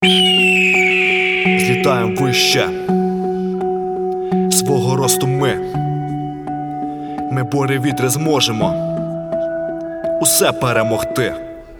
Злітаєм вище свого росту ми бурі вітри зможемо усе перемогти.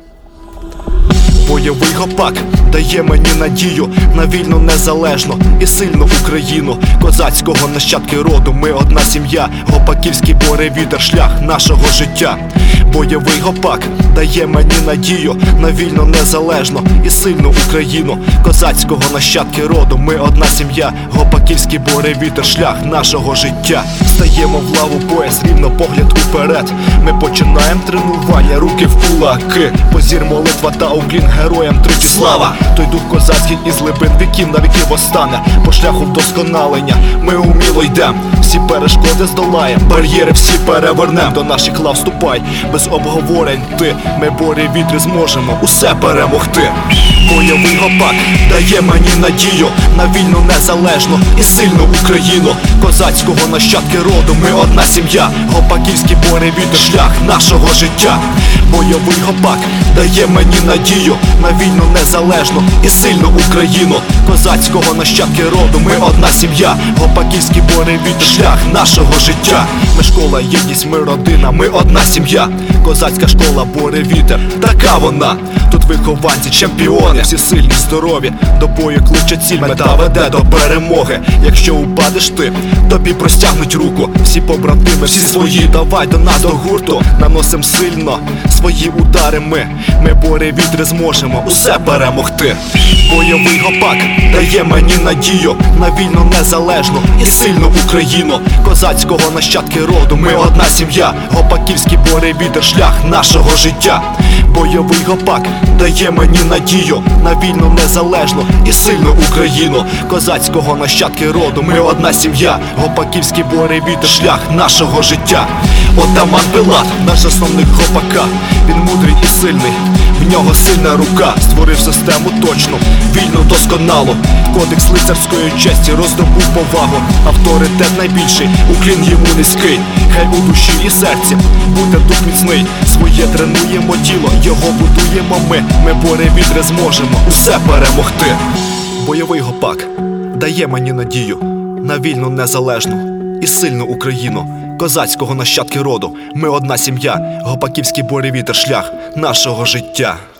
Бойовий гопак дає мені надію на вільну, незалежну і сильну Україну. Козацького нащадки роду, ми одна сім'я. Гопаківський буревітер, шлях нашого життя. Бойовий гопак дає мені надію на вільну, незалежну і сильну Україну. Козацького нащадки роду, ми одна сім'я. Гопаківський буревітер, шлях нашого життя. Стаємо в лаву пояс, рівно погляд уперед. Ми починаємо тренування, руки в кулаки. Позір, молитва та уклін героям тричі слава. Той дух козацький із глибин віків на віки восстане. По шляху вдосконалення ми уміло йдем. Всі перешкоди здолаєм, бар'єри всі перевернем. До наших лав вступай, без обговорень ти. Ми бурі вітри зможемо усе перемогти. Бойовий гопак дає мені надію на вільну, незалежну і сильну Україну. Козацького нащадки роду, ми одна сім'я. Гопаківський буревітер, шлях нашого життя. Бойовий гопак дає мені надію на вільну, незалежну і сильну Україну. Козацького нащадки роду, ми одна сім'я. Гопаківський буревітер, шлях нашого життя. Ми школа, єдність, ми родина, ми одна сім'я. Козацька школа буревітер, така вона. Тут вихованці, чемпіони, всі сильні, здорові. До бою кличе ціль, мета веде до перемоги. Якщо упадеш ти, тобі простягнуть руку. Всі побратими, всі свої, давай до нас до гурту. Наносим сильно свої удари ми бурі вітри зможемо усе перемогти. Бойовий гопак дає мені надію на вільну, незалежну і сильну Україну. Козацького нащадки роду, ми одна сім'я. Гопаківський буревітер, шлях нашого життя. Бойовий гопак дає мені надію на вільну, незалежну і сильну Україну. Козацького нащадки роду, ми одна сім'я. Гопаківський буревітер, шлях нашого життя. Отаман Пилат, наш засновник гопака. Він мудрий і сильний, в нього сильна рука. Створив систему точну, вільну, досконалу. Кодекс лицарської честі роздобув повагу. Авторитет найбільший, уклін йому низький. Хай у душі і серці буде дух міцний. Своє тренуємо тіло, його будуємо ми бурі вітри зможемо усе перемогти. Бойовий гопак дає мені надію на вільну, незалежну і сильну Україну. Козацького нащадки роду, ми одна сім'я. Гопаківський буревітер, шлях нашого життя.